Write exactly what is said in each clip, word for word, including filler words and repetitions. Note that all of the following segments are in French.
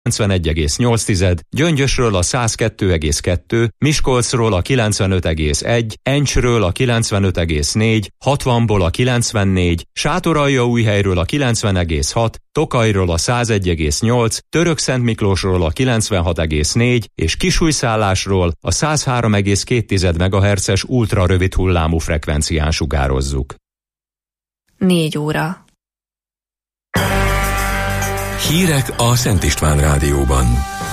kilencvenegy egész nyolc, Gyöngyösről a száz kettő egész kettő, Miskolcról a kilencvenöt egész egy, Encsről a kilencvenöt egész négy, hatvanból a kilencvennégy, Sátoraljaújhelyről a kilencven egész hat, Tokajról a száz egy egész nyolc, Törökszentmiklósról a kilencvenhat egész négy és Kisújszállásról a száz három egész két megahertzes ultrarövid hullámú frekvencián sugározzuk. Négy óra. Hírek a Szent István Rádióban.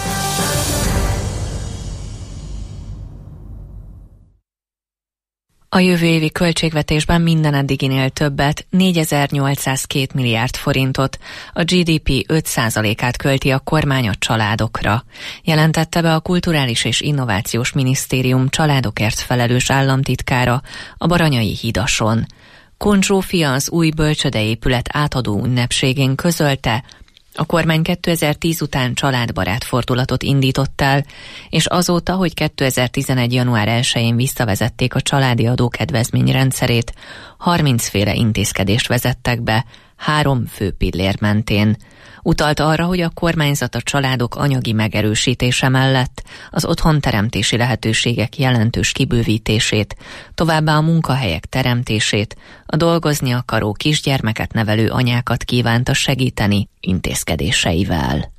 A jövő évi költségvetésben minden eddiginél többet, négyezer-nyolcszázkettő milliárd forintot, a gé dé pé öt százalékát költi a kormány a családokra, jelentette be a Kulturális és Innovációs Minisztérium családokért felelős államtitkára a Baranyai Hidason. Kun Zsófia az új bölcsödeépület átadó ünnepségén közölte, a kormány kétezer-tíz után családbarát fordulatot indított el, és azóta, hogy kétezer-tizenegy. január elsején visszavezették a családi adókedvezmény rendszerét, harmincféle intézkedést vezettek be, három fő pillér mentén. Utalt arra, hogy a kormányzat a családok anyagi megerősítése mellett az otthonteremtési lehetőségek jelentős kibővítését, továbbá a munkahelyek teremtését, a dolgozni akaró kisgyermeket nevelő anyákat kívánta segíteni intézkedéseivel.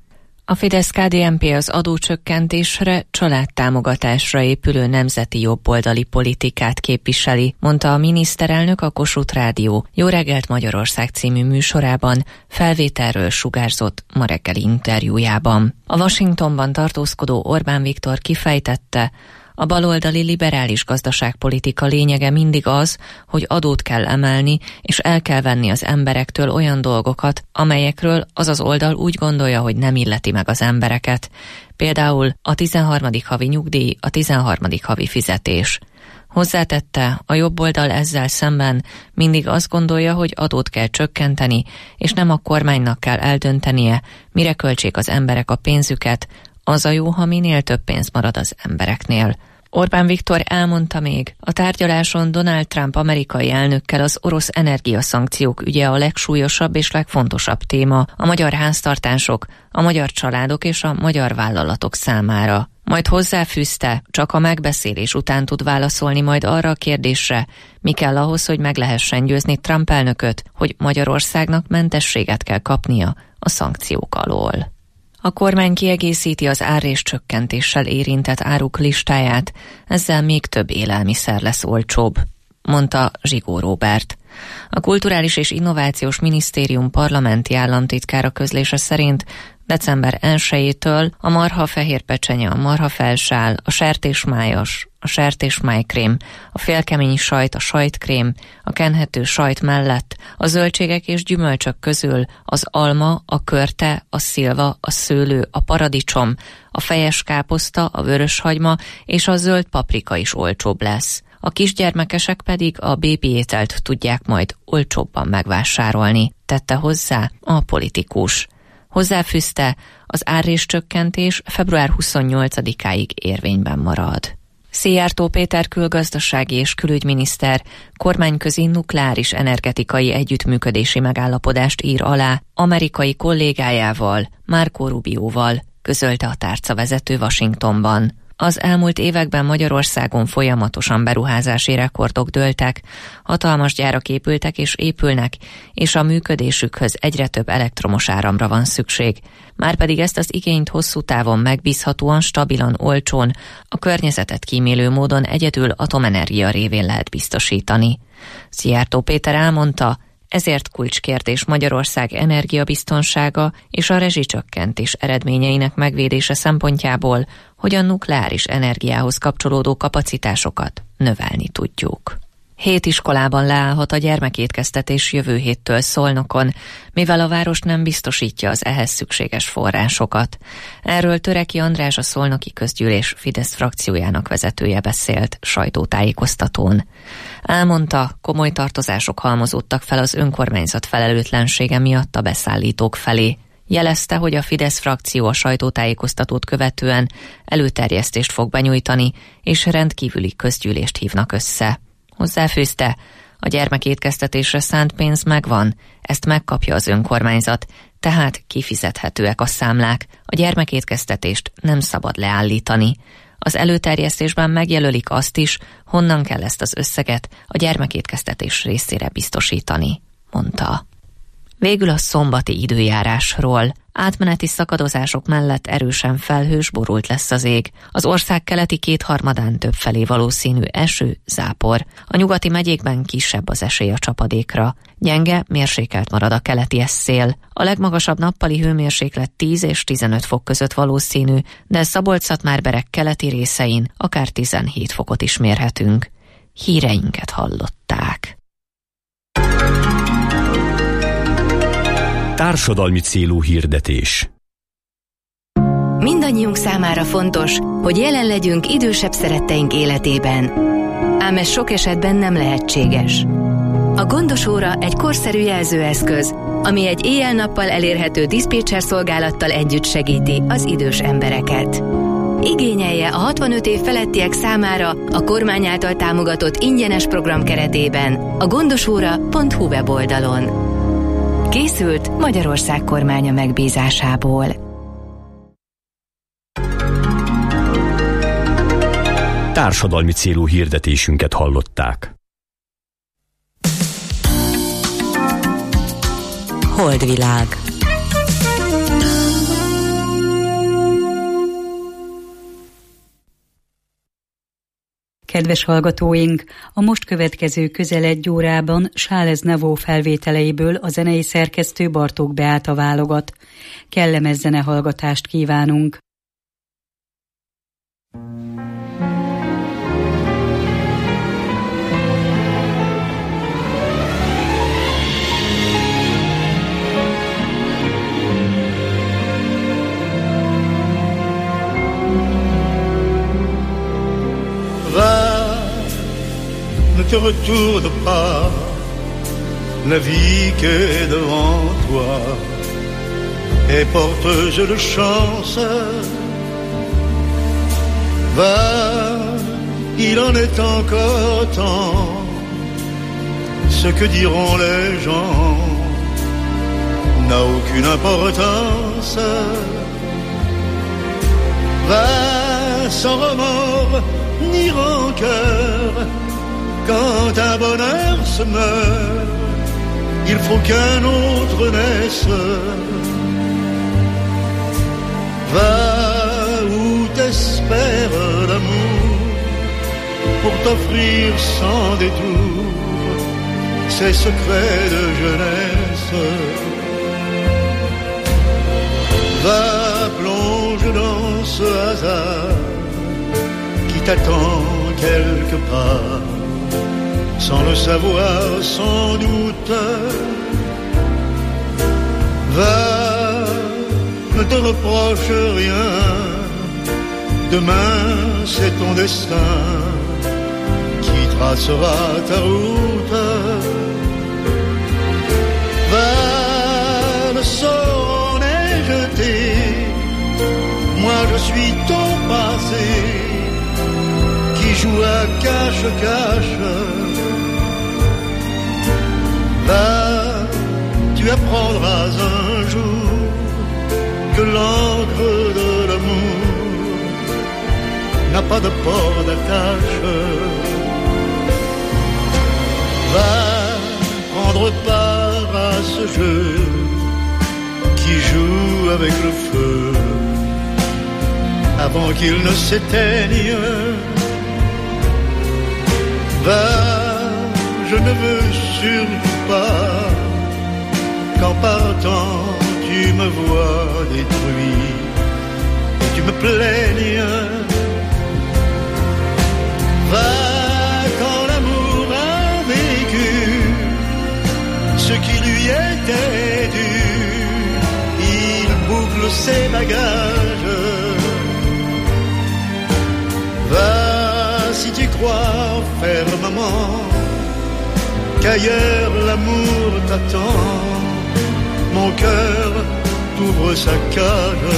A Fidesz-ká dé en pé az adócsökkentésre, családtámogatásra épülő nemzeti jobboldali politikát képviseli, mondta a miniszterelnök a Kossuth Rádió Jó reggelt Magyarország című műsorában felvételről sugárzott ma reggeli interjújában. A Washingtonban tartózkodó Orbán Viktor kifejtette, a baloldali liberális gazdaságpolitika lényege mindig az, hogy adót kell emelni, és el kell venni az emberektől olyan dolgokat, amelyekről az az oldal úgy gondolja, hogy nem illeti meg az embereket. Például a tizenharmadik havi nyugdíj, a tizenharmadik havi fizetés. Hozzátette, a jobb oldal ezzel szemben mindig azt gondolja, hogy adót kell csökkenteni, és nem a kormánynak kell eldöntenie, mire költsék az emberek a pénzüket, az a jó, ha minél több pénz marad az embereknél. Orbán Viktor elmondta még, a tárgyaláson Donald Trump amerikai elnökkel az orosz energiaszankciók ügye a legsúlyosabb és legfontosabb téma a magyar háztartások, a magyar családok és a magyar vállalatok számára. Majd hozzáfűzte, csak a megbeszélés után tud válaszolni majd arra a kérdésre, mi kell ahhoz, hogy meg lehessen győzni Trump elnököt, hogy Magyarországnak mentességet kell kapnia a szankciók alól. A kormány kiegészíti az árréscsökkentéssel érintett áruk listáját, ezzel még több élelmiszer lesz olcsóbb, mondta Zsigó Róbert. A Kulturális és Innovációs Minisztérium parlamenti államtitkára közlése szerint december elsejétől a marha-fehér pecsenye, a marha-felsál, a sertésmájas, a sertésmájkrém, a félkemény sajt, a sajtkrém, a kenhető sajt mellett a zöldségek és gyümölcsök közül az alma, a körte, a szilva, a szőlő, a paradicsom, a fejes káposzta, a vöröshagyma és a zöld paprika is olcsóbb lesz. A kisgyermekesek pedig a bébi ételt tudják majd olcsóbban megvásárolni, tette hozzá a politikus. Hozzáfűzte, az árréscsökkentés február huszonnyolcadikáig érvényben marad. Szijjártó Péter külgazdasági és külügyminiszter kormányközi nukleáris energetikai együttműködési megállapodást ír alá amerikai kollégájával, Marco Rubioval, közölte a tárcavezető Washingtonban. Az elmúlt években Magyarországon folyamatosan beruházási rekordok dőltek, hatalmas gyárak épültek és épülnek, és a működésükhöz egyre több elektromos áramra van szükség. Márpedig ezt az igényt hosszú távon megbízhatóan, stabilan, olcsón, a környezetet kímélő módon egyedül atomenergia révén lehet biztosítani. Szijjártó Péter elmondta, ezért kulcskérdés Magyarország energiabiztonsága és a rezsicsökkentés eredményeinek megvédése szempontjából, hogy a nukleáris energiához kapcsolódó kapacitásokat növelni tudjuk. Hét iskolában leállhat a gyermekétkeztetés jövő héttől Szolnokon, mivel a város nem biztosítja az ehhez szükséges forrásokat. Erről Töreki András, a Szolnoki Közgyűlés Fidesz frakciójának vezetője beszélt sajtótájékoztatón. Elmondta, komoly tartozások halmozódtak fel az önkormányzat felelőtlensége miatt a beszállítók felé. Jelezte, hogy a Fidesz frakció a sajtótájékoztatót követően előterjesztést fog benyújtani, és rendkívüli közgyűlést hívnak össze. Hozzáfűzte, a gyermekétkeztetésre szánt pénz megvan, ezt megkapja az önkormányzat, tehát kifizethetőek a számlák, a gyermekétkeztetést nem szabad leállítani. Az előterjesztésben megjelölik azt is, honnan kell ezt az összeget a gyermekétkeztetés részére biztosítani, mondta. Végül a szombati időjárásról. Átmeneti szakadozások mellett erősen felhős, borult lesz az ég. Az ország keleti kétharmadán többfelé valószínű eső, zápor. A nyugati megyékben kisebb az esély a csapadékra. Gyenge, mérsékelt marad a keleti szél. A legmagasabb nappali hőmérséklet tíz és tizenöt fok között valószínű, de Szabolcs-Szatmár-Bereg keleti részein akár tizenhét fokot is mérhetünk. Híreinket hallották. Társadalmi célú hirdetés. Mindannyiunk számára fontos, hogy jelen legyünk idősebb szeretteink életében. Ám ez sok esetben nem lehetséges. A Gondos óra egy korszerű jelzőeszköz, ami egy éjjel-nappal elérhető diszpécser szolgálattal együtt segíti az idős embereket. Igényelje a hatvanöt év felettiek számára a kormány által támogatott ingyenes program keretében a gondosóra pont hu weboldalon. Készült Magyarország kormánya megbízásából. Társadalmi célú hirdetésünket hallották. Holdvilág. Kedves hallgatóink, a most következő közel egy órában Charles Navot felvételeiből a zenei szerkesztő Bartók Beáta válogat. Kellemes zenehallgatást kívánunk! Ne te retourne pas, la vie qu'est devant toi est porteuse de chance. Va, il en est encore temps, ce que diront les gens n'a aucune importance. Va sans remords ni rancœur. Quand un bonheur se meurt, il faut qu'un autre naisse. Va où t'espères l'amour pour t'offrir sans détour ses secrets de jeunesse. Va, plonge dans ce hasard qui t'attend quelque part, sans le savoir sans doute. Va, ne te reproche rien, demain c'est ton destin qui tracera ta route. Va, le sort en est jeté, moi je suis ton passé qui joue à cache-cache. Va, tu apprendras un jour que l'encre de l'amour n'a pas de port d'attache. Va prendre part à ce jeu qui joue avec le feu avant qu'il ne s'éteigne. Va, je ne veux surtout pas qu'en partant tu me vois détruit et tu me plaignes. Va, quand l'amour a vécu ce qui lui était dû, il boucle ses bagages. Va, si tu crois fermement qu'ailleurs l'amour t'attend, mon cœur t'ouvre sa cage.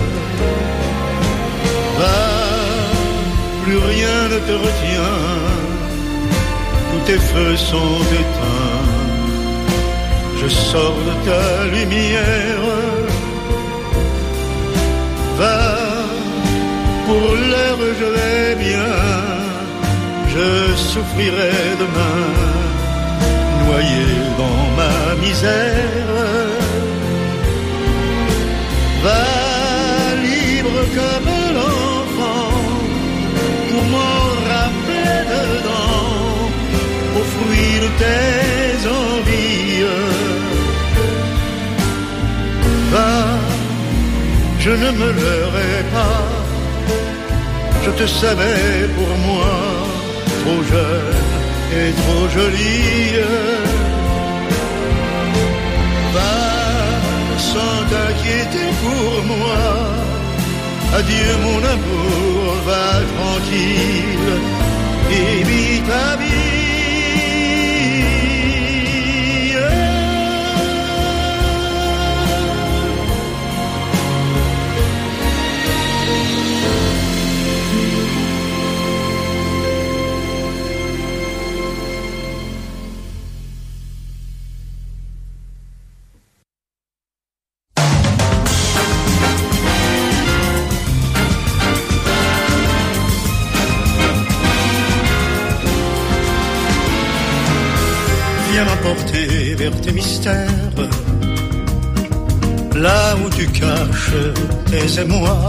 Va, plus rien ne te retient, tous tes feux sont éteints. je sors de ta lumière. Va, pour l'heure je vais bien, je souffrirai demain, noyé dans ma misère. Va, libre comme l'enfant, pour m'en rappeler dedans, aux fruits de tes envies. Va, je ne me leurrai pas, je te savais pour moi trop jeune et trop jolie. Va, sans t'inquiéter pour moi, adieu mon amour, va tranquille et vis ta vie. Viens m'emporter vers tes mystères, là où tu caches tes émois.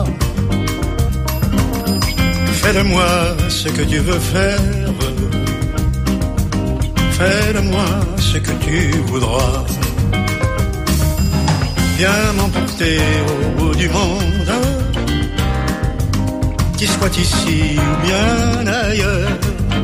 Fais de moi ce que tu veux faire, fais de moi ce que tu voudras. Viens m'emporter au bout du monde, qu'il soit ici ou bien ailleurs,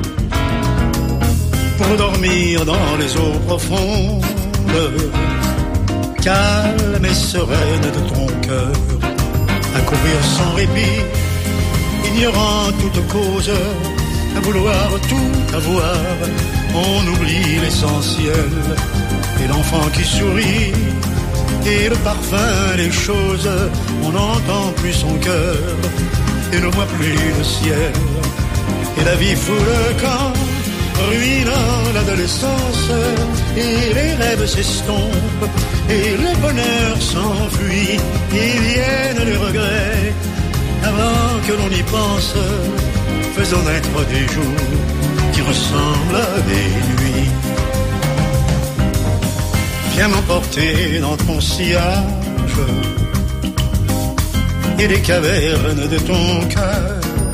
pour dormir dans les eaux profondes, calme et sereine de ton cœur, à courir sans répit, ignorant toute cause, à vouloir tout avoir, on oublie l'essentiel, et l'enfant qui sourit, et le parfum des choses, on n'entend plus son cœur, et ne voit plus le ciel, et la vie fout le camp, ruinant l'adolescence, et les rêves s'estompent, et le bonheur s'enfuit, et viennent les regrets, avant que l'on y pense, faisons naître des jours qui ressemblent à des nuits. Viens m'emporter dans ton sillage, et les cavernes de ton cœur,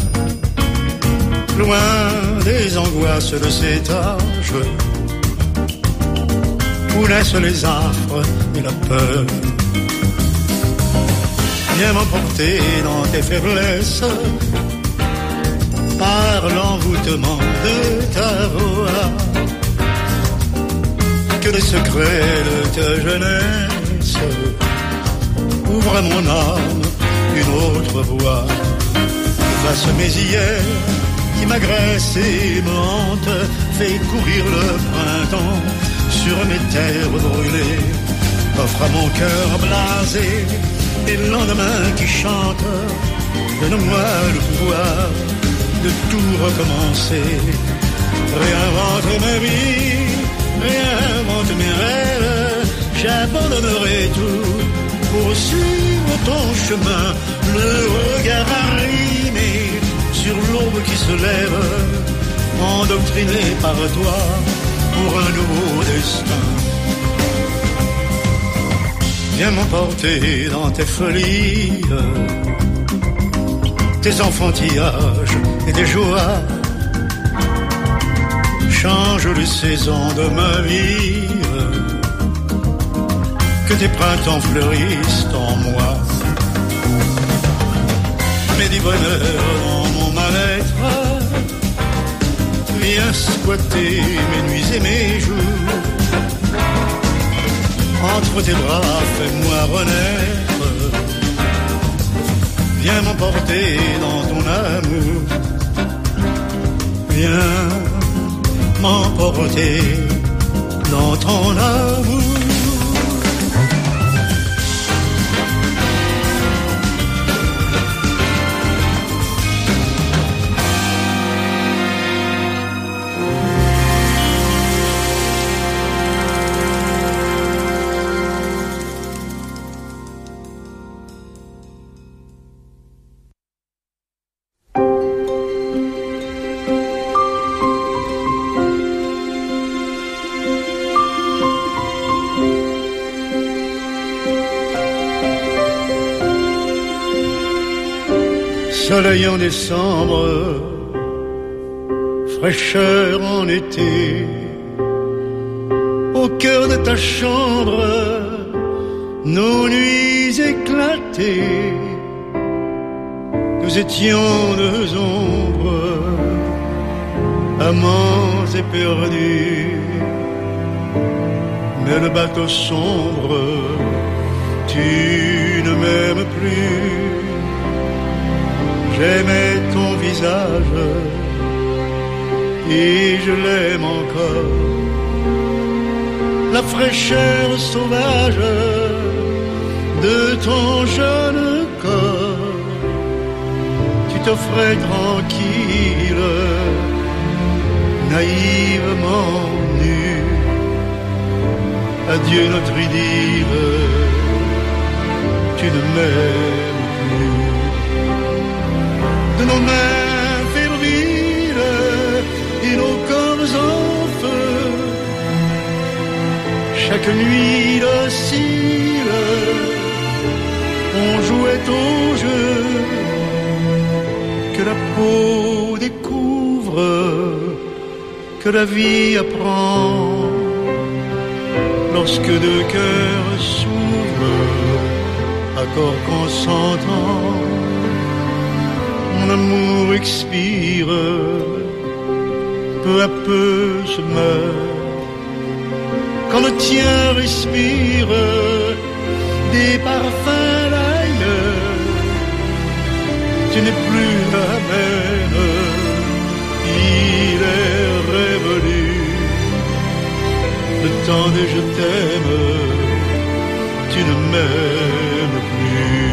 loin des angoisses de cet âge où naissent les affres et la peur. Viens m'emporter dans tes faiblesses, par l'envoûtement de ta voix, que les secrets de ta jeunesse ouvrent à mon âme une autre voie, efface mes hier qui m'agresse et me hante, fait courir le printemps sur mes terres brûlées, offre à mon cœur blasé les lendemains qui chantent, donne-moi le pouvoir de tout recommencer, réinvente ma vie, réinvente mes rêves, j'abandonnerai tout pour suivre ton chemin, le regard arrimé sur l'aube qui se lève, endoctriné par toi pour un nouveau destin. Viens m'emporter dans tes folies, tes enfantillages et tes joies. Change les saisons de ma vie, que tes printemps fleurissent en moi. Mets du bonheur dans mon mal-être, viens squatter mes nuits et mes jours. Entre tes bras, fais-moi renaître, viens m'emporter dans ton amour. Viens m'emporter dans ton amour. Soleil en décembre, fraîcheur en été, au cœur de ta chambre, nos nuits éclatées, nous étions deux ombres, amants éperdus, mais le bateau sombre, tu ne m'aimes plus. J'aimais ton visage et je l'aime encore. La fraîcheur sauvage de ton jeune corps, tu t'offrais tranquille, naïvement nu. Adieu notre idylle, tu ne m'aimes plus. De nos mains fébriles et nos corps en feu, chaque nuit docile, on jouait au jeu que la peau découvre, que la vie apprend, lorsque deux cœurs s'ouvrent, accord consentant. Mon amour expire, peu à peu se meurt, quand le tien respire des parfums d'ailleurs. Tu n'es plus la même, il est révolu, le temps des je t'aime, tu ne m'aimes plus.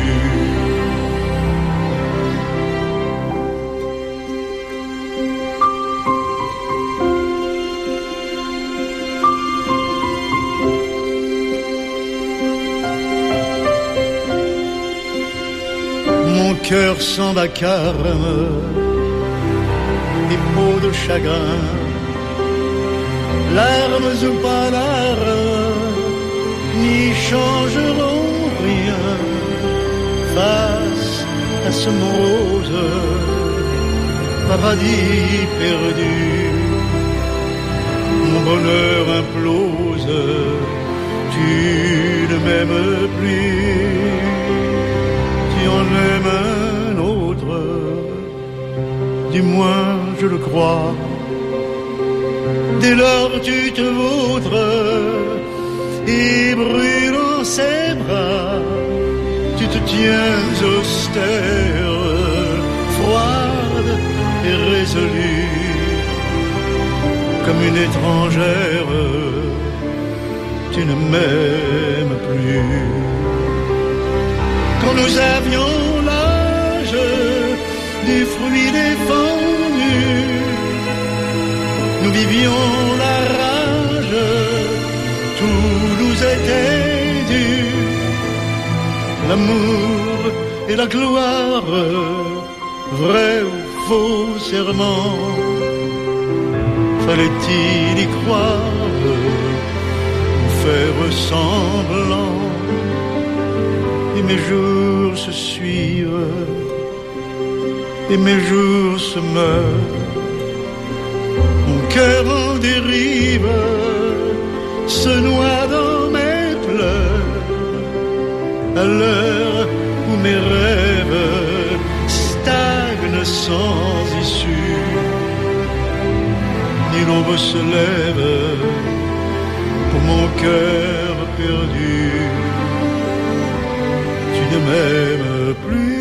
Mon cœur sans vacarme et peau de chagrin, larmes ou pas larmes n'y changeront rien face à ce morose paradis perdu. Mon bonheur implose, tu ne m'aimes plus. Tu en aimes un autre, du moins je le crois. Dès lors tu te vautres et brûlant ses bras, tu te tiens austère, froide et résolue, comme une étrangère. Tu ne m'aimes plus. Quand nous avions l'âge du fruit défendu, nous vivions la rage, tout nous était dû. L'amour et la gloire, vrai ou faux serment, fallait-il y croire ou faire semblant? Et mes jours se suivent, et mes jours se meurent, mon cœur en dérive se noie dans mes pleurs, à l'heure où mes rêves stagnent sans issue, ni l'aube se lève pour mon cœur perdu. Tu ne m'aimes plus.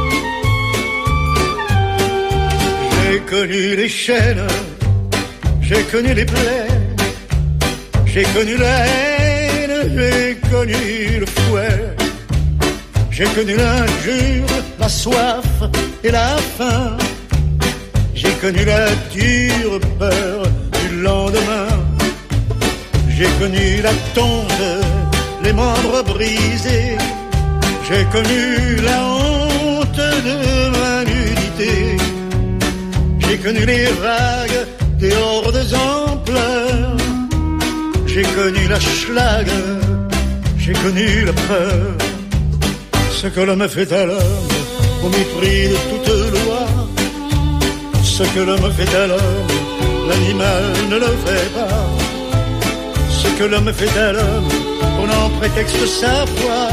Connu les chaînes, j'ai connu les plaies, j'ai connu la haine, j'ai connu le fouet, j'ai connu l'injure, la soif et la faim, j'ai connu la dure peur du lendemain, j'ai connu la tonte, les membres brisés, j'ai connu la honte de ma nudité, j'ai connu les vagues des hordes en pleurs, j'ai connu la schlag, j'ai connu la peur. Ce que l'homme fait à l'homme, au mépris de toute loi, ce que l'homme fait à l'homme, l'animal ne le fait pas. Ce que l'homme fait à l'homme, on en prétexte sa foi.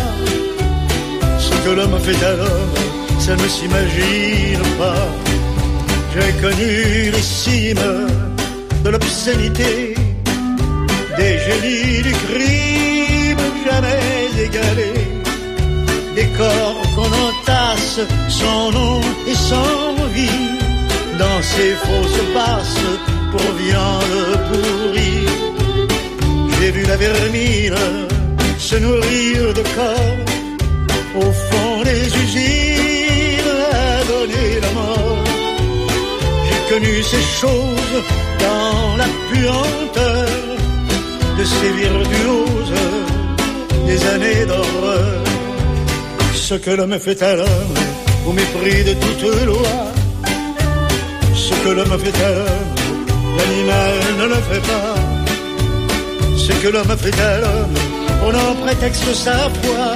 Ce que l'homme fait à l'homme, ça ne s'imagine pas. J'ai connu les cimes de l'obscénité, des génies du crime jamais égalés, des corps qu'on entasse sans nom et sans vie, dans ces fausses basses pour viande pourrie. J'ai vu la vermine se nourrir de corps au fond des usines à donner la mort. J'ai connu ces choses dans la puanteur de ces virtuoses des années d'horreur. Ce que l'homme fait à l'homme, au mépris de toute loi, ce que l'homme fait à l'homme, l'animal ne le fait pas. Ce que l'homme fait à l'homme, on en prétexte sa foi.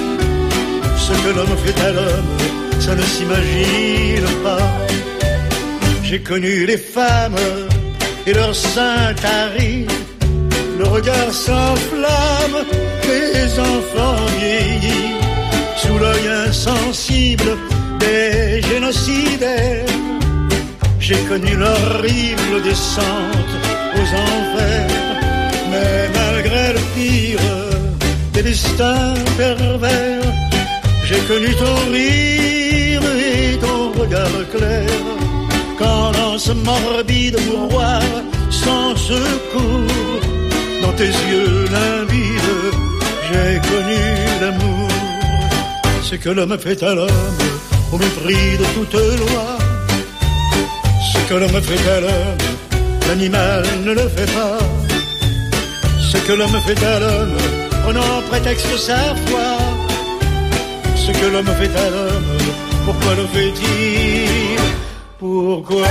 Ce que l'homme fait à l'homme, ça ne s'imagine pas. J'ai connu les femmes et leurs seins taris, le regard sans flamme des enfants vieillis, sous l'œil insensible des génocidaires. J'ai connu l'horrible descente aux enfers, mais malgré le pire des destins pervers, j'ai connu ton rire et ton regard clair, quand dans ce morbide mouroir sans secours, dans tes yeux limpides, j'ai connu l'amour. Ce que l'homme fait à l'homme, au mépris de toute loi, ce que l'homme fait à l'homme, l'animal ne le fait pas. Ce que l'homme fait à l'homme, on en prétexte sa foi. Ce que l'homme fait à l'homme, pourquoi le fait-il? Pourquoi?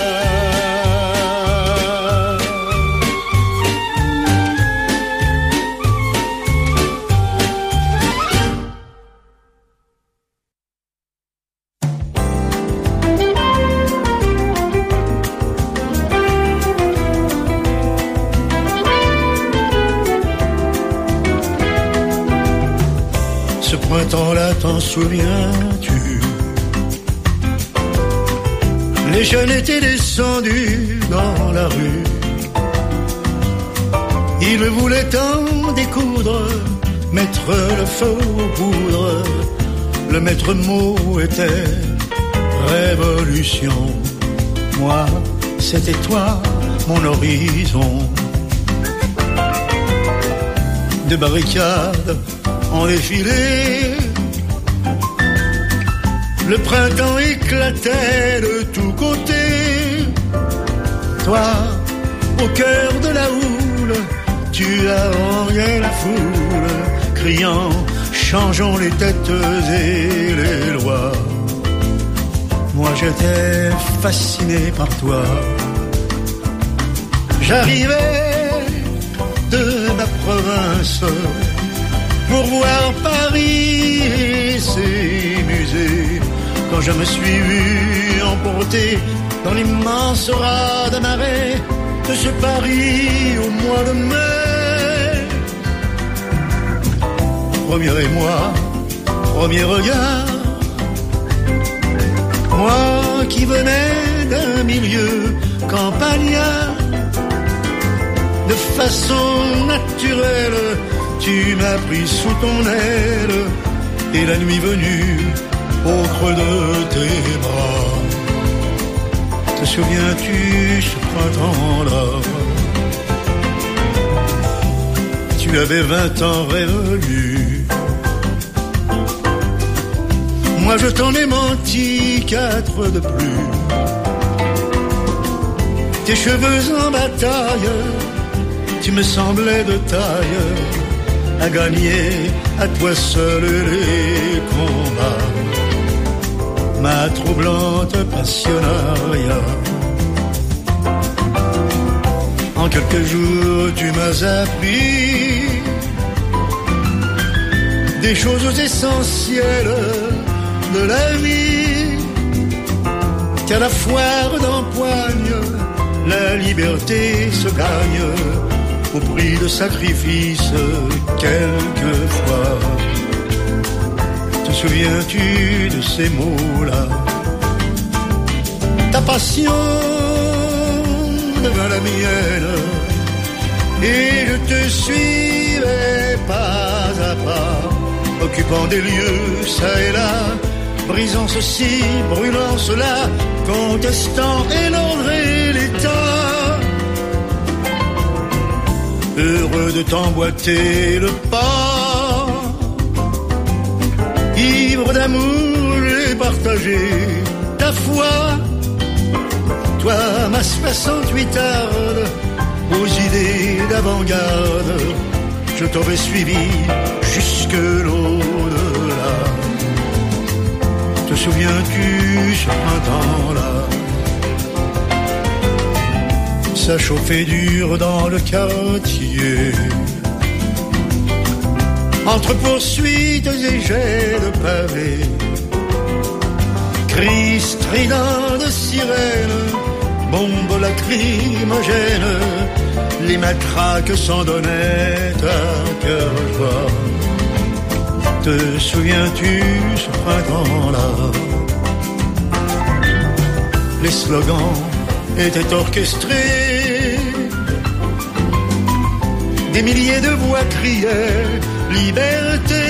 Ce printemps-là, t'en souviens-tu? Les jeunes étaient descendus dans la rue. Ils voulaient en découdre, mettre le feu aux poudres. Le maître mot était révolution. Moi, c'était toi, mon horizon. Des barricades en défilé, le printemps éclatait de tous côtés. Toi, au cœur de la houle, tu haranguais la foule, criant, changeons les têtes et les lois. Moi j'étais fasciné par toi. J'arrivais de ma province pour voir Paris et ses musées, quand je me suis vu emporté dans l'immense raz de marée de ce Paris au mois de mai. Premier émoi, premier regard, moi qui venais d'un milieu campagnard, de façon naturelle, tu m'as pris sous ton aile, et la nuit venue, au creux de tes bras, te souviens-tu ce printemps-là? tu avais vingt ans révolus. Moi je t'en ai menti quatre de plus. Tes cheveux en bataille, tu me semblais de taille à gagner à toi seul les combats. Ma troublante passionnariat. En quelques jours tu m'as appris des choses essentielles de la vie, qu'à la foire d'empoigne la liberté se gagne au prix de sacrifices quelquefois. Te souviens-tu de ces mots-là? Ta passion devint la mienne et je te suivais pas à pas, occupant des lieux ça et là, brisant ceci, brûlant cela, contestant et l'ordre et l'état. Heureux de t'emboîter le pas, ivre d'amour, j'ai partagé ta foi. Toi, ma soixante-huitarde, aux idées d'avant-garde, je t'aurais suivi jusque l'au-delà. Te souviens-tu ce printemps-là? Ça chauffait dur dans le quartier, entre poursuites et jets de pavés, cris stridents de sirènes, bombes lacrymogènes, les matraques s'en donnaient à cœur joie. Te souviens-tu ce printemps-là? Les slogans étaient orchestrés, des milliers de voix criaient liberté,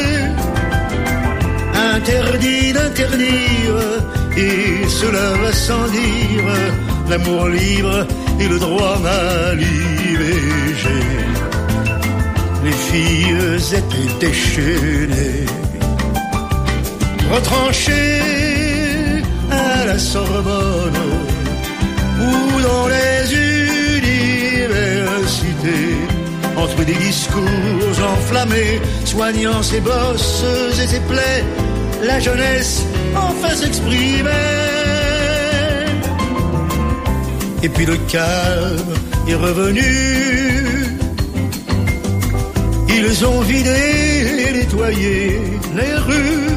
interdit d'interdire, et cela va sans dire, l'amour libre et le droit à l'I V G. Les filles étaient déchaînées, retranchées à la Sorbonne ou dans les universités, entre des discours enflammés, soignant ses bosses et ses plaies, la jeunesse enfin s'exprimait. Et puis le calme est revenu, ils ont vidé et nettoyé les rues,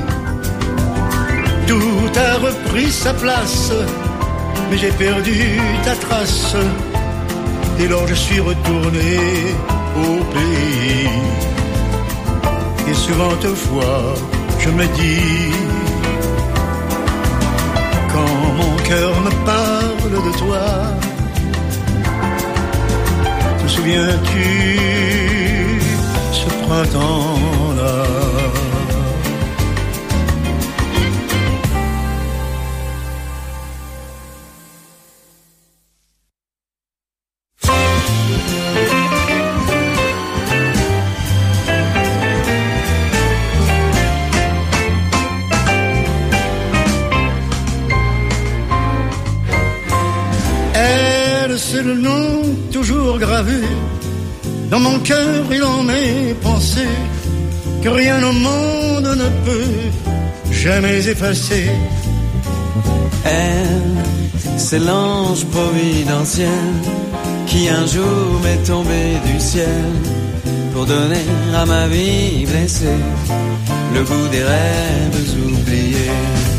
tout a repris sa place, mais j'ai perdu ta trace. Dès lors je suis retourné au pays, et souvent fois je me dis, quand mon cœur me parle de toi, te souviens-tu ce printemps-là? C'est le nom toujours gravé dans mon cœur et dans mes pensées, que rien au monde ne peut jamais effacer. Elle, c'est l'ange providentiel qui un jour m'est tombé du ciel pour donner à ma vie blessée le goût des rêves oubliés.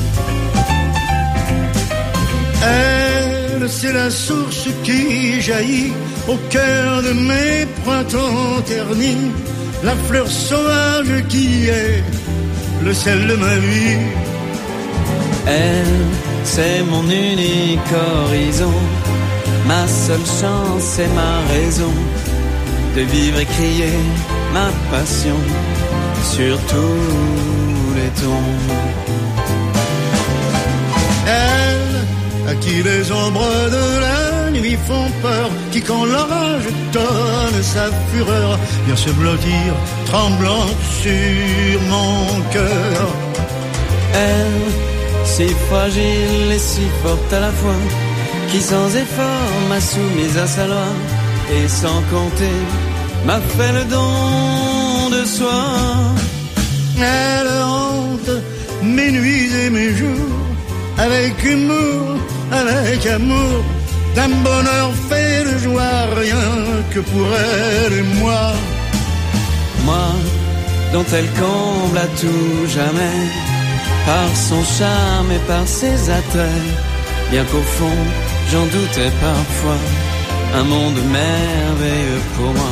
Elle, c'est la source qui jaillit au cœur de mes printemps ternis, la fleur sauvage qui est le sel de ma vie. Elle, c'est mon unique horizon, ma seule chance et ma raison de vivre et crier ma passion sur tous les tons. Elle, à qui les ombres de la nuit font peur, qui quand l'orage donne sa fureur, vient se blottir, tremblant sur mon cœur. Elle, si fragile et si forte à la fois, qui sans effort m'a soumise à sa loi, et sans compter m'a fait le don de soi. Elle hante mes nuits et mes jours, avec humour, avec amour, d'un bonheur fait de joie, rien que pour elle et moi. Moi, dont elle comble à tout jamais, par son charme et par ses attraits, bien qu'au fond, j'en doutais parfois, un monde merveilleux pour moi.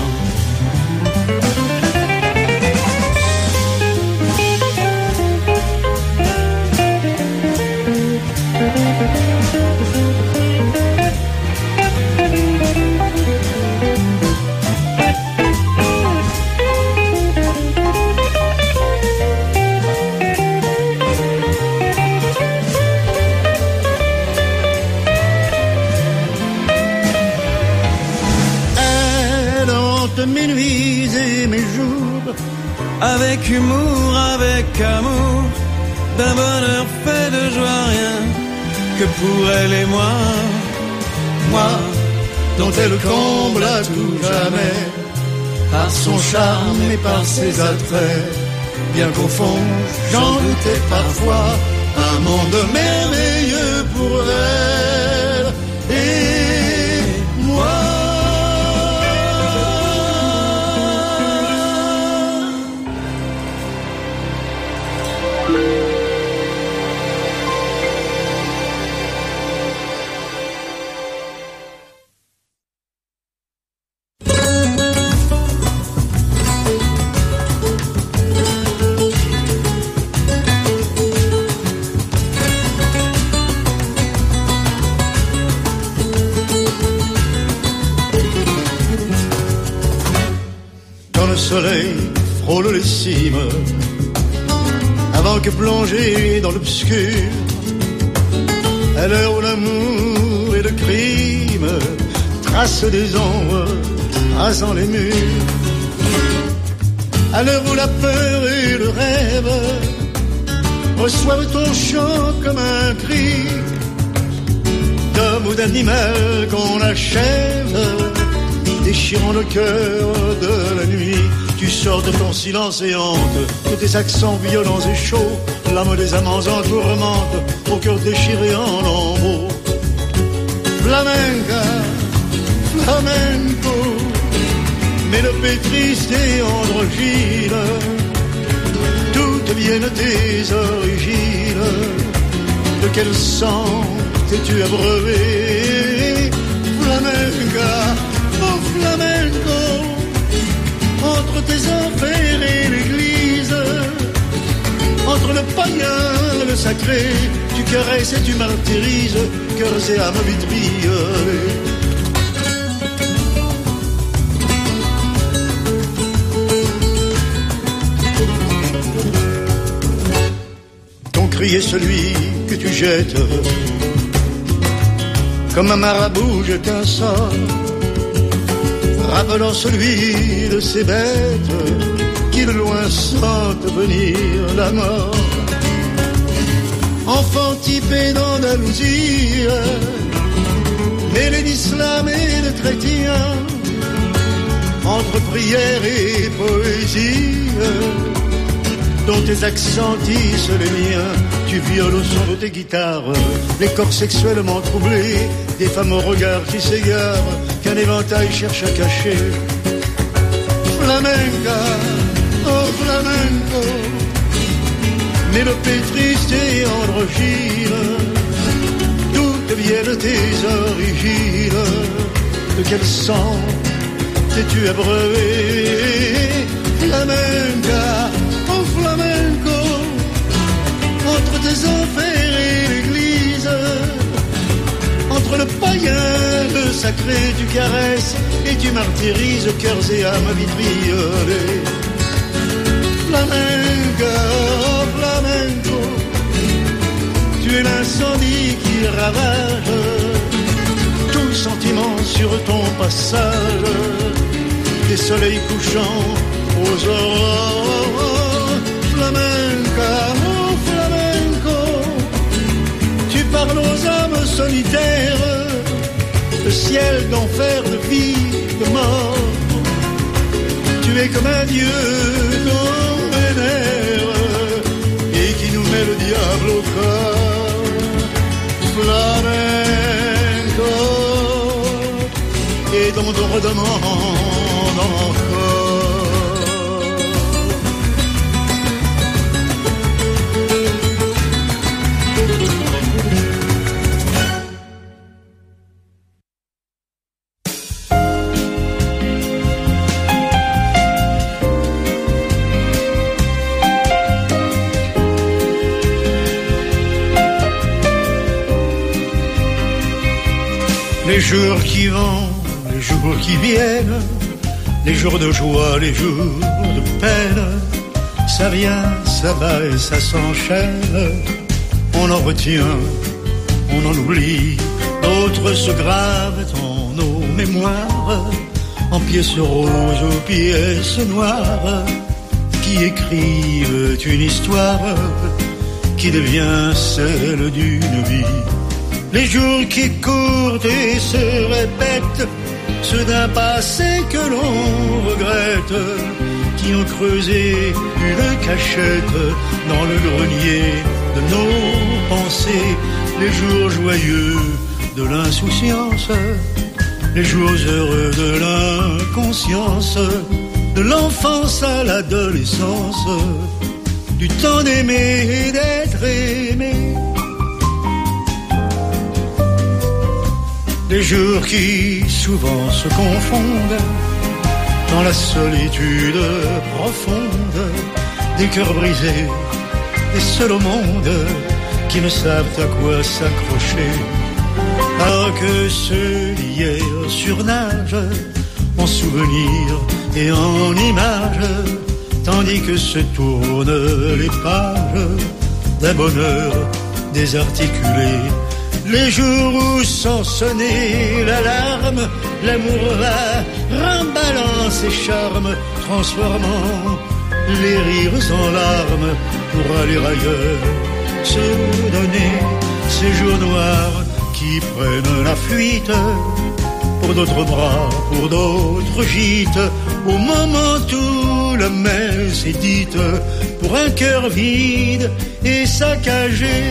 Mes nuits et mes jours, avec humour, avec amour, d'un bonheur fait de joie, rien que pour elle et moi. Moi, dont elle comble à tout jamais, par son charme et par ses attraits, bien qu'au fond, j'en doutais parfois, un monde merveilleux pour elle et moi. Le soleil frôle les cimes, avant que plongé dans l'obscur, à l'heure où l'amour et le crime tracent des ombres rasant les murs, à l'heure où la peur et le rêve reçoivent ton chant comme un cri d'homme ou d'animal qu'on achève, déchirant le cœur de la nuit. Tu sors de ton silence et hante, de tes accents violents et chauds, l'âme des amants en tourmente, au cœur déchiré en lambeaux. Flamenca, flamenco, mélopée triste et androgyne, toutes viennent tes origines. De quel sang t'es-tu abreuvé? Flamenca, oh flamenco, entre tes enfers et l'église, entre le païen et le sacré, tu caresses et tu martyrises cœurs et âmes vitriolées. Ton cri est celui que tu jettes, comme un marabout jette un sort, rappelant celui de ces bêtes qui de loin sentent venir la mort. Enfant typé d'Andalousie, mêlé d'islam et de chrétien, entre prière et poésie, dont tes accents tissent les miens. Tu violes au son de tes guitares les corps sexuellement troublés des femmes au regard qui s'égarent, qu'un éventail cherche à cacher. Flamenca, oh flamenco, mélopée triste et androgyne, toutes viennent tes origines. De quel sang t'es-tu abreuvé? Flamenca, oh flamenco, entre tes enfers et l'église, entre le païen et le sacré, tu caresses et tu martyrises cœurs et âmes vitriolées. Flamenca, oh flamenco, tu es l'incendie qui ravage tout sentiment ton passage, des soleils couchants aux aurores. Flamenca, oh flamenco, tu parles aux âmes solitaires, le ciel d'enfer, de vie, de mort. Tu es comme un dieu qu'on vénère et qui nous met le diable au corps. Flamenco, et dont on redemande encore. Les jours qui vont, les jours qui viennent, les jours de joie, les jours de peine, ça vient, ça va et ça s'enchaîne. On en retient, on en oublie, d'autres se gravent en nos mémoires, en pièces roses ou pièces noires, qui écrivent une histoire qui devient celle d'une vie. Les jours qui courent et se répètent, ceux d'un passé que l'on regrette, qui ont creusé une cachette dans le grenier de nos pensées. Les jours joyeux de l'insouciance, les jours heureux de l'inconscience, de l'enfance à l'adolescence, du temps d'aimer et d'être aimé. Des jours qui souvent se confondent dans la solitude profonde, des cœurs brisés, des seuls au monde qui ne savent à quoi s'accrocher. Alors que ceux d'hier surnagent en souvenirs et en images, tandis que se tournent les pages d'un bonheur désarticulé. Les jours où sans sonner l'alarme, l'amour va remballant ses charmes, transformant les rires en larmes pour aller ailleurs, se donner ces jours noirs qui prennent la fuite, pour d'autres bras, pour d'autres gîtes, au moment où la messe est dite, pour un cœur vide et saccagé.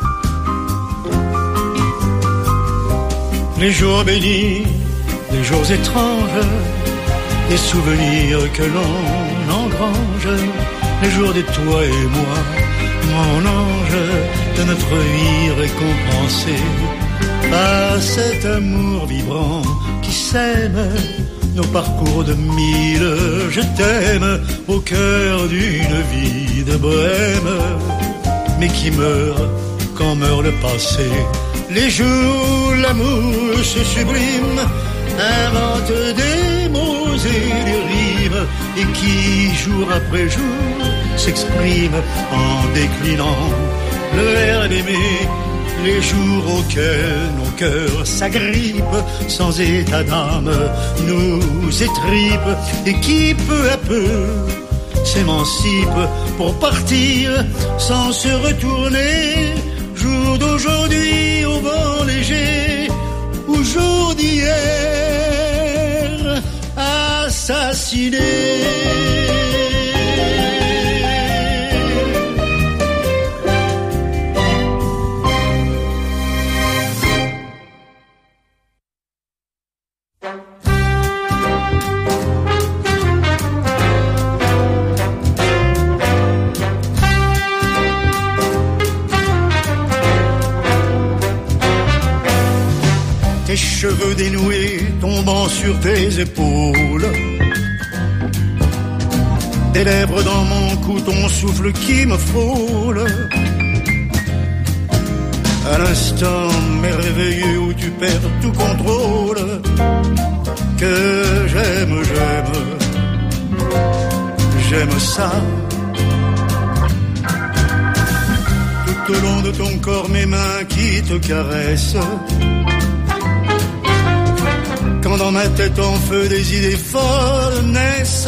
Les jours bénis, les jours étranges, des souvenirs que l'on engrange, les jours de toi et moi, mon ange, de notre vie récompensée, par cet amour vibrant qui sème nos parcours de mille je t'aime, au cœur d'une vie de bohème, mais qui meurt quand meurt le passé. Les jours où l'amour se sublime, invente des mots et des rimes, et qui, jour après jour, s'exprime en déclinant le verbe aimé. Les jours auxquels nos cœurs s'agrippent, sans état d'âme, nous étripent, et qui, peu à peu, s'émancipent pour partir sans se retourner. Jour d'aujourd'hui au vent léger, ou jour d'hier assassiné. Tes cheveux dénoués tombant sur tes épaules, tes lèvres dans mon cou, ton souffle qui me frôle. À l'instant merveilleux où tu perds tout contrôle, que j'aime, j'aime, j'aime ça. Tout au long de ton corps, mes mains qui te caressent. Quand dans ma tête en feu des idées folles naissent,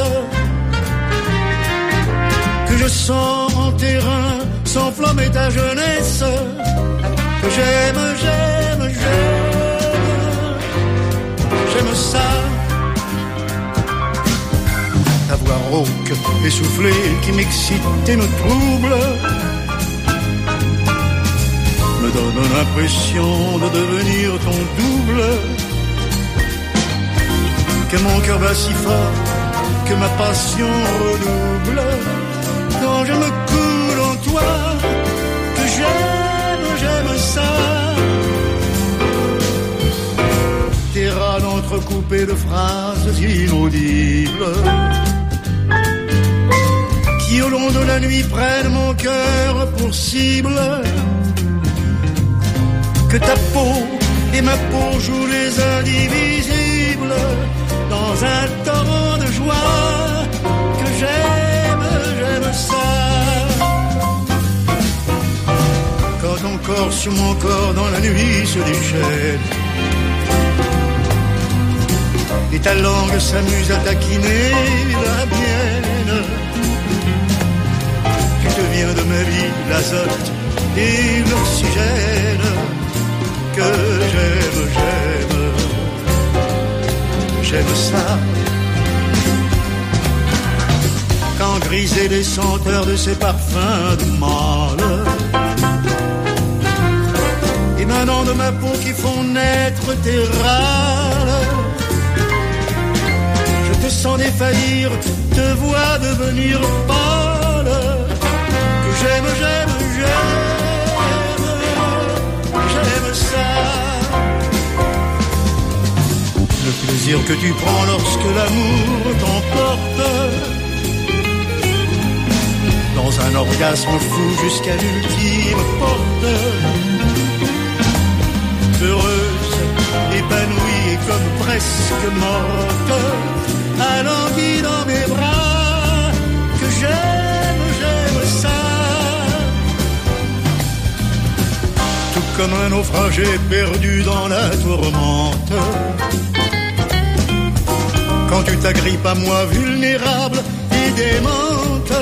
que je sens en terrain s'enflammer ta jeunesse, que j'aime, j'aime, j'aime, j'aime ça. Ta voix rauque, essoufflée, qui m'excite et me trouble, me donne l'impression de devenir ton double. Que mon cœur bat si fort, que ma passion redouble, quand je me coule en toi, que j'aime, j'aime ça. Tes râles entrecoupés de phrases inaudibles, qui au long de la nuit prennent mon cœur pour cible. Que ta peau et ma peau jouent les indivisibles, dans un torrent de joie, que j'aime, j'aime ça. Quand ton corps sur mon corps dans la nuit se déchaîne, et ta langue s'amuse à taquiner la mienne, tu deviens de ma vie l'azote et l'oxygène, que j'aime, j'aime, j'aime ça. Quand grisent les senteurs de ces parfums de mâle, émanant de ma peau qui font naître tes râles, je te sens défaillir, te vois devenir pâle, que j'aime, j'aime, j'aime, j'aime ça. Le plaisir que tu prends lorsque l'amour t'emporte dans un orgasme fou jusqu'à l'ultime porte. Heureuse, épanouie et comme presque morte, alanguie dans mes bras, que j'aime, j'aime ça. Tout comme un naufragé perdu dans la tourmente, quand tu t'agrippes à moi vulnérable et démente,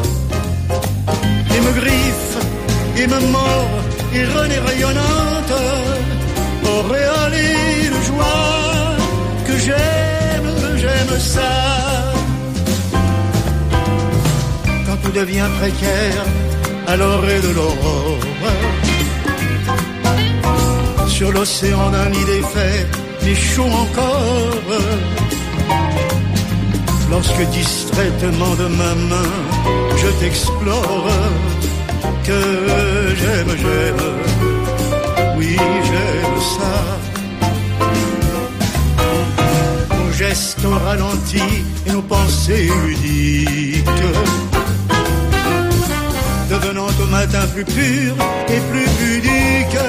et me griffe, et me mord, et renée rayonnante, auréole et de joie, que j'aime, j'aime ça. Quand tout devient précaire à l'orée de l'aurore, sur l'océan d'un lit défait, mais chaud encore, lorsque distraitement de ma main je t'explore, que j'aime, j'aime, oui j'aime ça. Nos gestes au ralenti et nos pensées ludiques, devenant au matin plus purs et plus pudiques,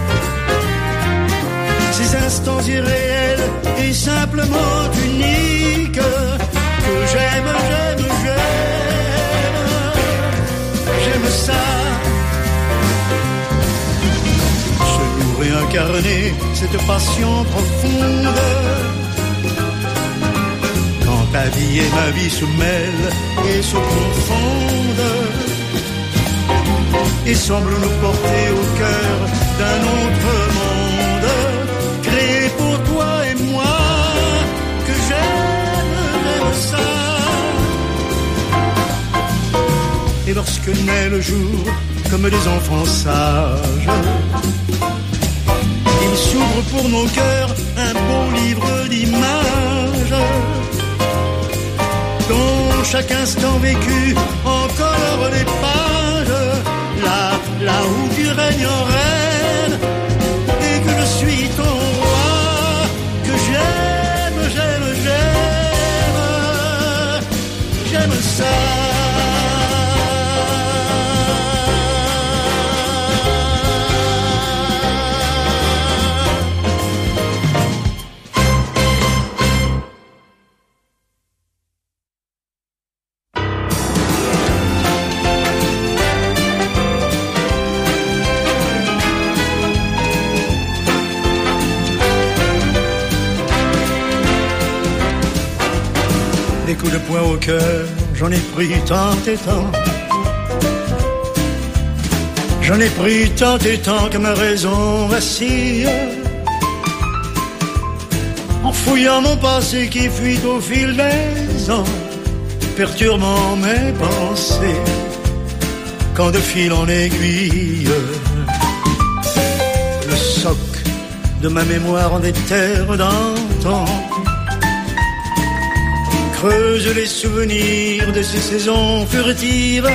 ces instants irréels et simplement uniques, que j'aime, j'aime, j'aime, j'aime ça. Se nous réincarner cette passion profonde, quand ta vie et ma vie se mêlent et se confondent, et semblent nous porter au cœur d'un autre monde, créé pour toi et moi, que j'aime, j'aime ça. Et lorsque naît le jour, comme des enfants sages, il s'ouvre pour nos cœurs un beau livre d'images, dont chaque instant vécu en colore les pages, là, là où tu règnes en reine, et que je suis ton roi, que j'aime, j'aime, j'aime, j'aime ça. Des coups de poing au cœur, j'en ai pris tant et tant. J'en ai pris tant et tant que ma raison vacille. En fouillant mon passé qui fuit au fil des ans, perturbant mes pensées, quand de fil en aiguille, le soc de ma mémoire en des terres d'antan creuse les souvenirs de ces saisons furtives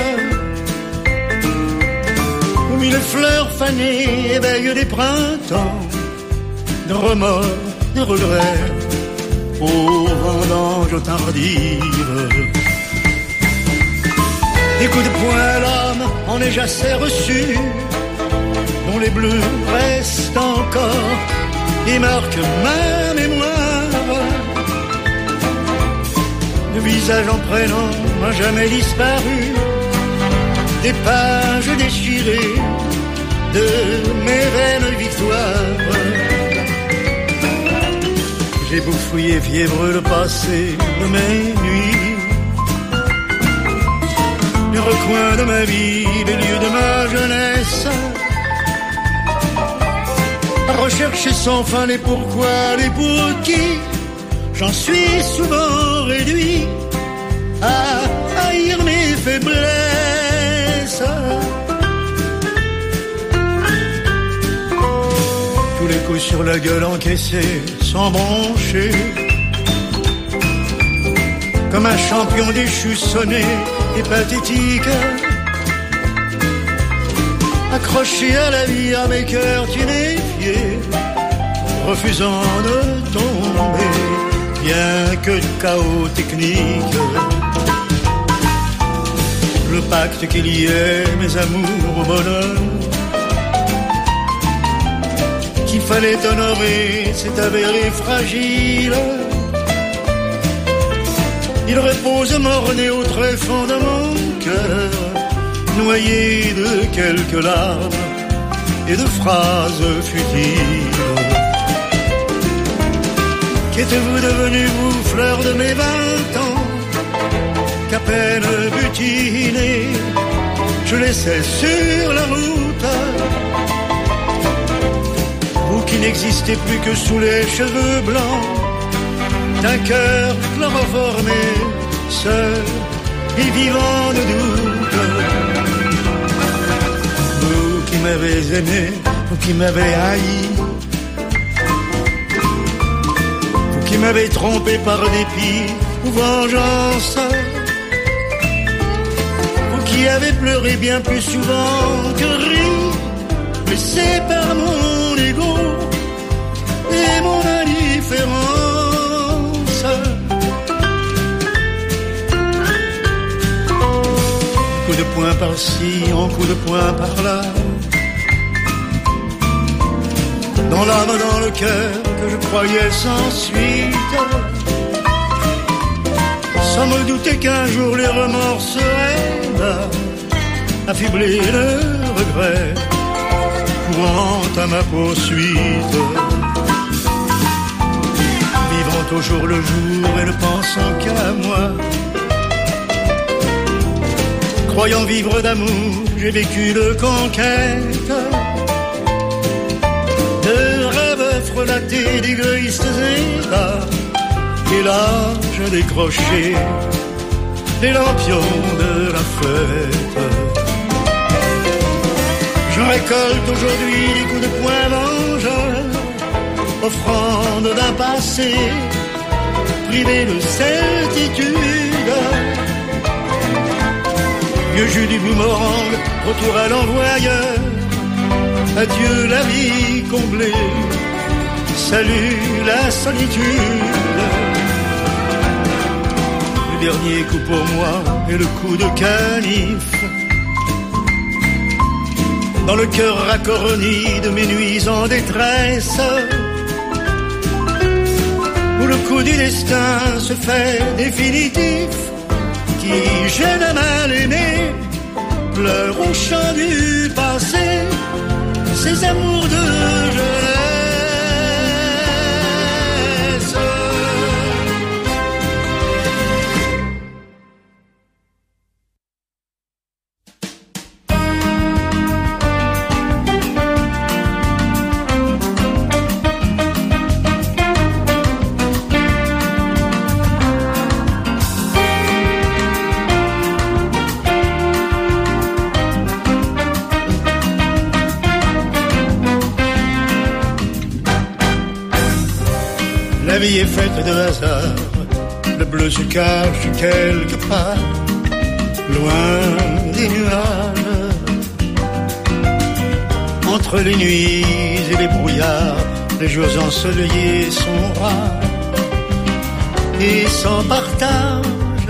où mille fleurs fanées éveillent des printemps de remords, de regrets aux vendanges tardives. Des coups de poing à l'âme en ai assez reçus, dont les bleus restent encore et marquent ma mémoire. Le visage en prénom n'a jamais disparu, des pages déchirées de mes vaines victoires. J'ai beau fouiller fiévreux le passé de mes nuits, les recoins de ma vie, les lieux de ma jeunesse, à rechercher sans fin les pourquoi, les pour qui, j'en suis souvent réduit à haïr mes faiblesses. Tous les coups sur la gueule encaissés sans broncher, comme un champion déchu sonné et pathétique, accroché à la vie, à mes cœurs tuméfiés, refusant de tomber, bien que chaos technique. Le pacte qui liait mes amours au bonheur, qu'il fallait honorer, s'est avéré fragile. Il repose morné au tréfonds de mon cœur, noyé de quelques larmes et de phrases futiles. Qu'êtes-vous devenu, vous, fleur de mes vingt ans, qu'à peine butiné, je laissais sur la route, vous qui n'existez plus que sous les cheveux blancs d'un cœur chloroformé, seul et vivant de doute. Vous qui m'avez aimé, vous qui m'avez haï, vous qui m'avez trompé par dépit ou vengeance, vous qui avez pleuré bien plus souvent que ri, blessé par mon ego et mon indifférence. Coup de poing par-ci, en coup de poing par-là, dans l'âme, dans le cœur que je croyais sans suite, sans me douter qu'un jour les remords seraient là, affibler le regret, courant à ma poursuite, vivant au jour le jour et ne pensant qu'à moi. Croyant vivre d'amour, j'ai vécu de conquête, de rêves frelatés d'égoïstes états. Et là, j'ai décroché les lampions de la fête. Je récolte aujourd'hui des coups de poing vengeurs, offrande d'un passé privé de certitude. Vieux jus du boomerang, retour à l'envoyeur. Adieu la vie comblée, salut la solitude. Le dernier coup pour moi est le coup de canif, dans le cœur racorni de mes nuits en détresse, où le coup du destin se fait définitif, qui gêne à mal aimé, pleure au chant du passé, ces amours de jeunesse. faite de hasard, le bleu se cache quelque part, loin des nuages. Entre les nuits et les brouillards, les jours ensoleillés sont rares et sans partage.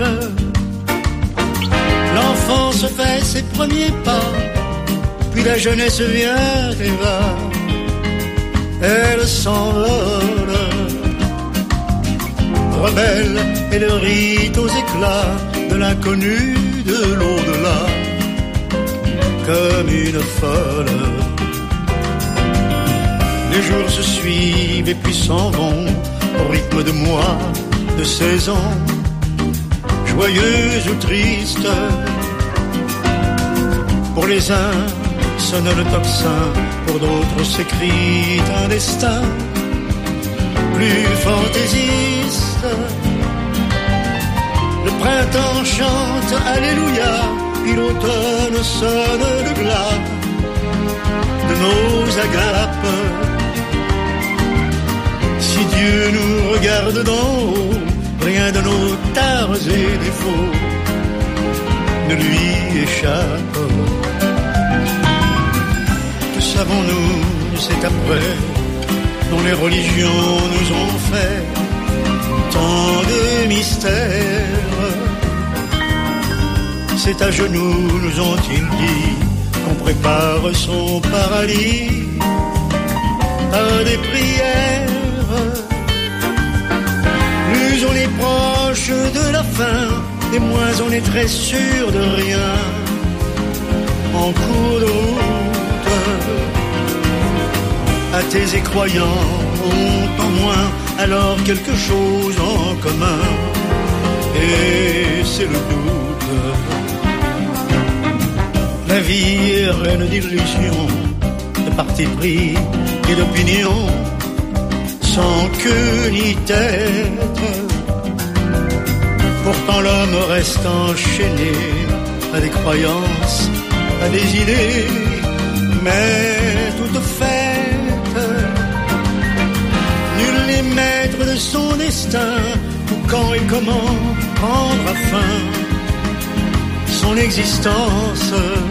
L'enfance fait ses premiers pas, puis la jeunesse vient et va, elle s'envole. Rebelle, elle rit aux éclats de l'inconnu, de l'au-delà, comme une folle. Les jours se suivent et puis s'en vont au rythme de mois, de saisons, joyeuses ou tristes. Pour les uns, sonne le tocsin, pour d'autres s'écrit un destin plus fantaisiste. Le printemps chante Alléluia, puis l'automne sonne le glas de nos agapes. Si Dieu nous regarde d'en haut, rien de nos tares et défauts ne lui échappe. Que savons-nous, c'est après, dont les religions nous ont fait tant de mystères. C'est à genoux, nous ont-ils dit, qu'on prépare son paradis par des prières. Plus on est proche de la fin, et moins on est très sûr de rien. En cours de route, athées et croyants ont en moins alors quelque chose en commun, et c'est le doute. La vie est reine d'illusions, de parti pris et d'opinion, sans queue ni tête. Pourtant l'homme reste enchaîné à des croyances, à des idées, mais toutes faites. Nul n'est maître de son destin, ou quand et comment prendre à fin son existence.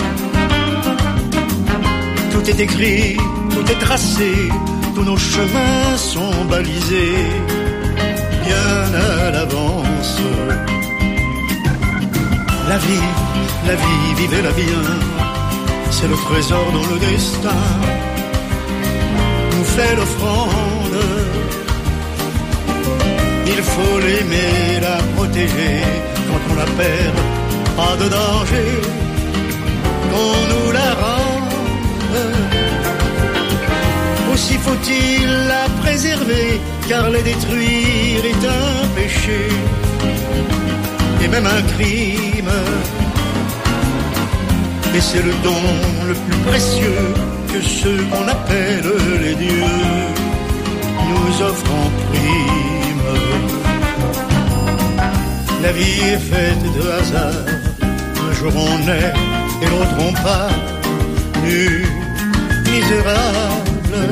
Tout est écrit, tout est tracé, tous nos chemins sont balisés bien à l'avance. La vie, la vie, vivez-la bien, c'est le trésor dont le destin nous fait l'offrande. Il faut l'aimer, la protéger, quand on la perd, pas de danger, qu'on nous la rende. Aussi faut-il la préserver, car les détruire est un péché, et même un crime. Et c'est le don le plus précieux que ceux qu'on appelle les dieux nous offrent en prime. La vie est faite de hasard, un jour on est et l'autre on part, nus, misérables.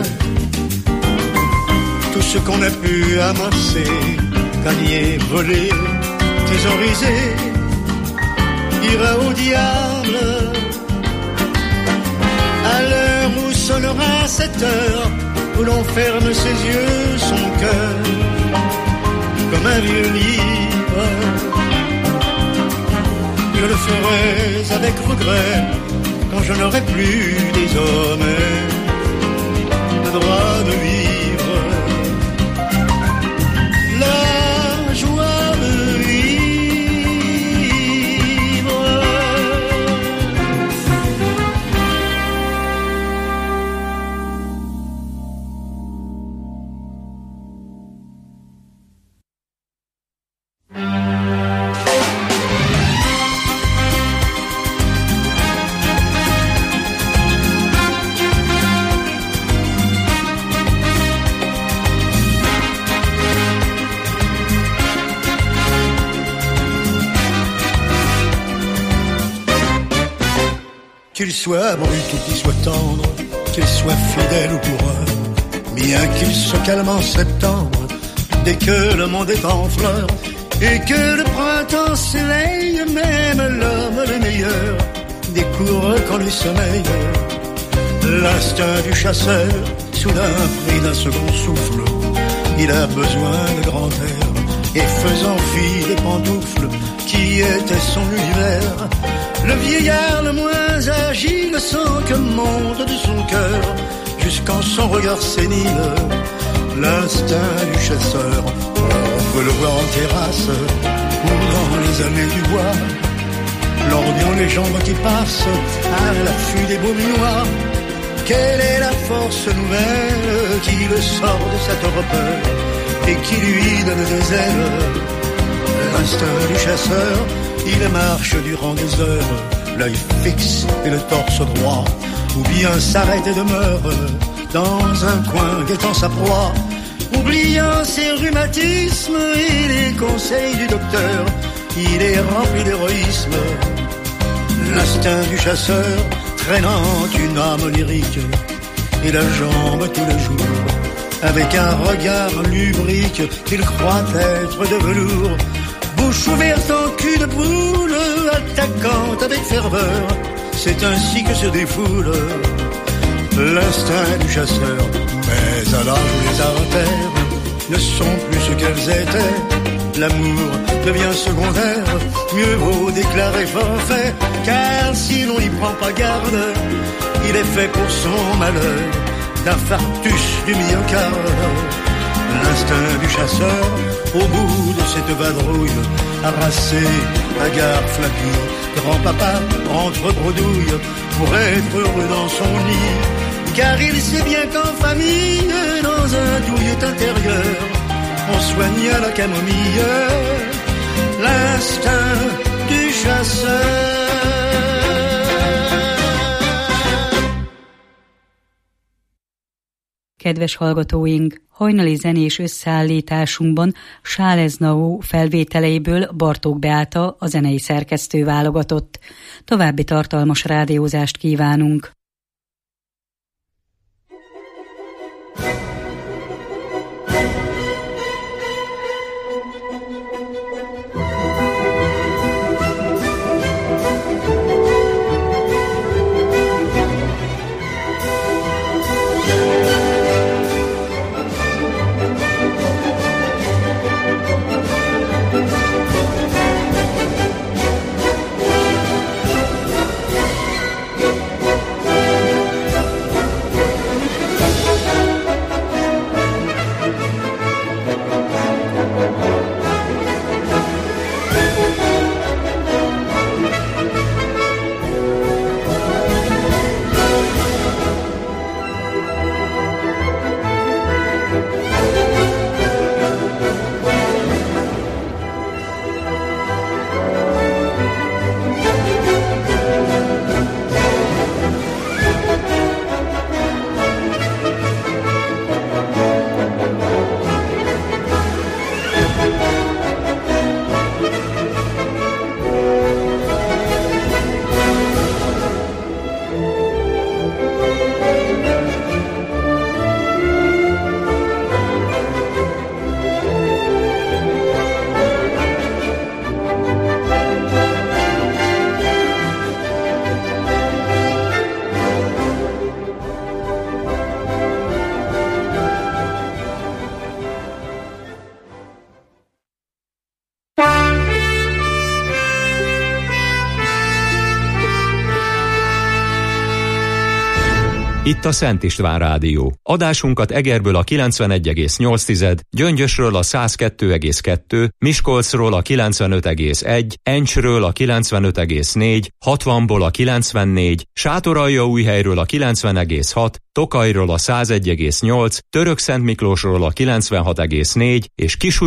Tout ce qu'on a pu amasser, gagner, voler, thésauriser, ira au diable. À l'heure où sonnera cette heure, où l'on ferme ses yeux, son cœur, comme un vieux livre, je le ferai avec regret, quand je n'aurai plus désormais le droit de vivre. La joie de vivre. Qu'il soit brut ou qu'il soit tendre, qu'il soit fidèle ou coureur, bien qu'il se calme en septembre, dès que le monde est en fleurs et que le printemps s'éveille, même l'homme le meilleur découvre quand lui sommeille. L'instinct du chasseur, soudain pris d'un second souffle, il a besoin de grand air et faisant fi des pantoufles qui étaient son univers. Le vieillard le moins agile sent que monte de son cœur jusqu'en son regard sénile l'instinct du chasseur. On peut le voir en terrasse ou dans les allées du bois, lorgnant les jambes qui passent à l'affût des beaux noirs. Quelle est la force nouvelle qui le sort de sa torpeur et qui lui donne des ailes? L'instinct du chasseur, il marche durant des heures, l'œil fixe et le torse droit, ou bien s'arrête et demeure dans un coin guettant sa proie, oubliant ses rhumatismes et les conseils du docteur. Il est rempli d'héroïsme, l'instinct du chasseur, traînant une âme lyrique et la jambe tous les jours, avec un regard lubrique qu'il croit être de velours, bouche ouverte en cul de poule, attaquant avec ferveur, c'est ainsi que se défoule l'instinct du chasseur. Mais à l'âge où les artères ne sont plus ce qu'elles étaient, l'amour devient secondaire, mieux vaut déclarer forfait, car si l'on n'y prend pas garde, il est fait pour son malheur d'infarctus du myocarde. L'instinct du chasseur, au bout de cette vadrouille, harassé, hagard, flappy, grand-papa entre bredouilles pour être heureux dans son lit, car il sait bien qu'en famille, dans un douillet intérieur, on soigne à la camomille l'instinct du chasseur. Kedves hallgatóink, hajnali zenés összeállításunkban Charles Aznavour felvételeiből Bartók Beáta, a zenei szerkesztő válogatott. További tartalmas rádiózást kívánunk. Itt a Szent István Rádió. Adásunkat Egerből a kilencvenegy egész nyolc, Gyöngyösről a száz kettő egész kettő, Miskolcról a kilencvenöt egész egy, Encsről a kilencvenöt egész négy, hatvanból a kilencvennégy, Sátoraljaújhelyről a kilencven egész hat, Tokajról a száz egy egész nyolc, Törökszentmiklósról a kilencvenhat egész négy és Kis